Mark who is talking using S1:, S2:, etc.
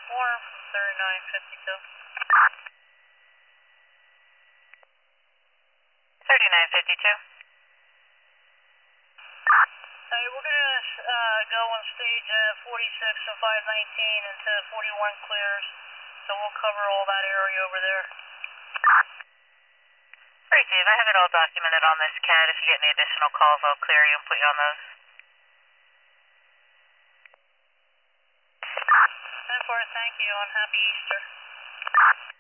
S1: Warm 3952.
S2: 3952.
S1: Hey, we're gonna go on stage 46 and 519 until 41 clears, so we'll cover all that area over there.
S2: Great, Dave. I have it all documented on this CAD. If you get any additional calls, I'll clear you and put you on those.
S1: 10-4, thank you, and happy Easter.